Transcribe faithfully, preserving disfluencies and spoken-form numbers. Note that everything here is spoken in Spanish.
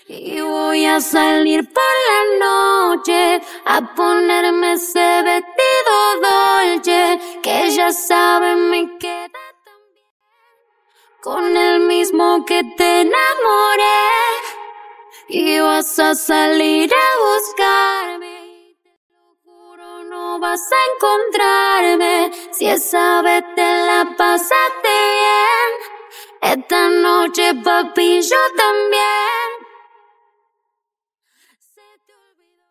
Y voy a salir por la noche a ponerme ese vestido dolce que ya sabe me queda tan bien, con el mismo que te enamoré. Y vas a salir a buscarme y te lo juro no vas a encontrarme si esa vez te la pasaste bien. Esta noche papi yo también. Se te olvidó